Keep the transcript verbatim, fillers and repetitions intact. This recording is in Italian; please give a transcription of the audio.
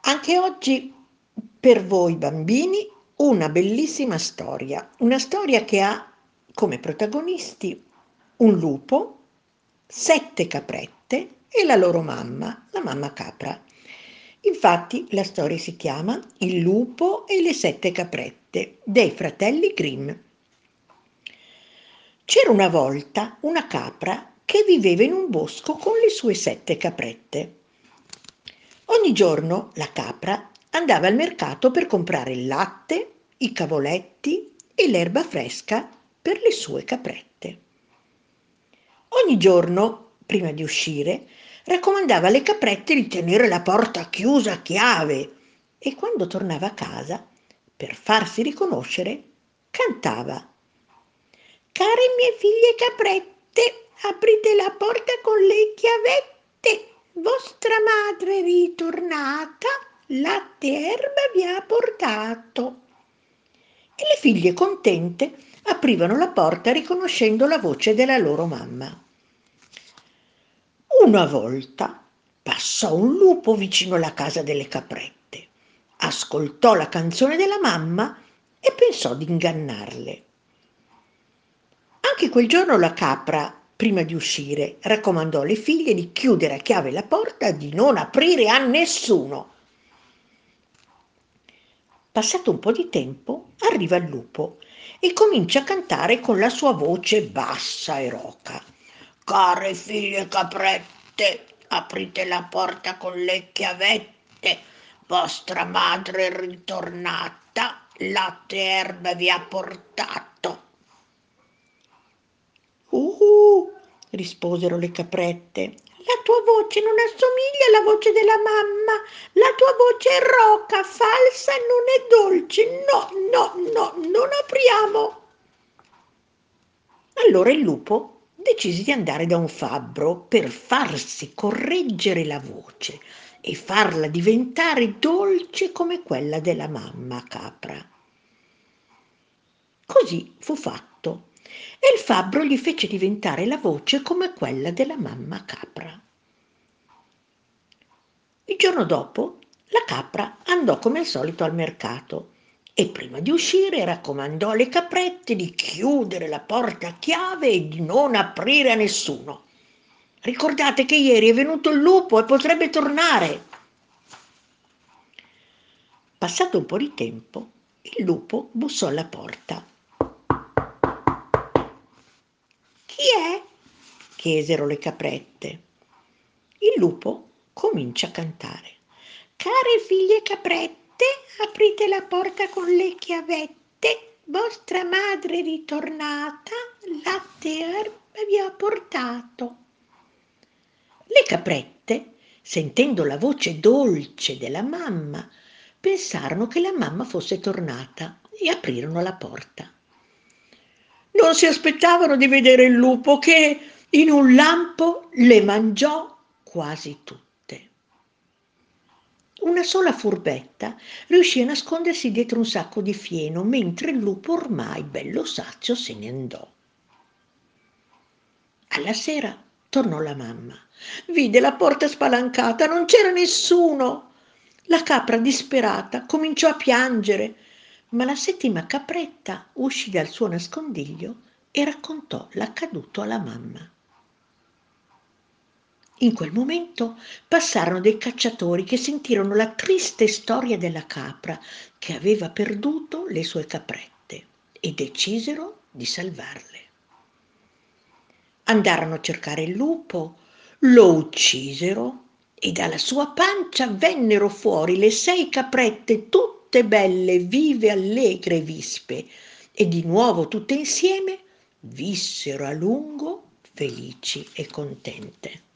Anche oggi per voi bambini una bellissima storia, una storia che ha come protagonisti un lupo, sette caprette e la loro mamma, la mamma capra. Infatti la storia si chiama Il lupo e le sette caprette dei fratelli Grimm. C'era una volta una capra che viveva in un bosco con le sue sette caprette. Ogni giorno la capra andava al mercato per comprare il latte, i cavoletti e l'erba fresca per le sue caprette. Ogni giorno, prima di uscire, raccomandava alle caprette di tenere la porta chiusa a chiave e quando tornava a casa, per farsi riconoscere, cantava: «Care mie figlie caprette, aprite la porta con le chiavette. Vostra madre è ritornata, latte e erba vi ha portato». E le figlie contente aprivano la porta riconoscendo la voce della loro mamma. Una volta passò un lupo vicino alla casa delle caprette, ascoltò la canzone della mamma e pensò di ingannarle. Anche quel giorno la capra, prima di uscire, raccomandò alle figlie di chiudere a chiave la porta e di non aprire a nessuno. Passato un po' di tempo, arriva il lupo e comincia a cantare con la sua voce bassa e roca. «Care figlie caprette, aprite la porta con le chiavette. Vostra madre è ritornata, latte e erba vi ha portato». «Uh!» risposero le caprette. «La tua voce non assomiglia alla voce della mamma. La tua voce è roca, falsa e non è dolce. No, no, no, non apriamo». Allora il lupo decise di andare da un fabbro per farsi correggere la voce e farla diventare dolce come quella della mamma capra. Così fu fatto e il fabbro gli fece diventare la voce come quella della mamma capra. Il giorno dopo la capra andò come al solito al mercato e prima di uscire raccomandò alle caprette di chiudere la porta a chiave e di non aprire a nessuno. «Ricordate che ieri è venuto il lupo e potrebbe tornare». Passato un po' di tempo, il lupo bussò alla porta. «Chi è?» chiesero le caprette. Il lupo comincia a cantare. «Care figlie caprette, aprite la porta con le chiavette. Vostra madre è ritornata, latte e erba vi ha portato». Le caprette, sentendo la voce dolce della mamma, pensarono che la mamma fosse tornata e aprirono la porta. Non si aspettavano di vedere il lupo che in un lampo le mangiò quasi tutte. Una sola furbetta riuscì a nascondersi dietro un sacco di fieno, mentre il lupo ormai bello sazio se ne andò. Alla sera tornò la mamma. Vide la porta spalancata, non c'era nessuno. La capra, disperata, cominciò a piangere, ma la settima capretta uscì dal suo nascondiglio e raccontò l'accaduto alla mamma. In quel momento passarono dei cacciatori che sentirono la triste storia della capra che aveva perduto le sue caprette e decisero di salvarle. Andarono a cercare il lupo, lo uccisero e dalla sua pancia vennero fuori le sei caprette tutte belle, vive, allegre e vispe e di nuovo tutte insieme vissero a lungo felici e contente.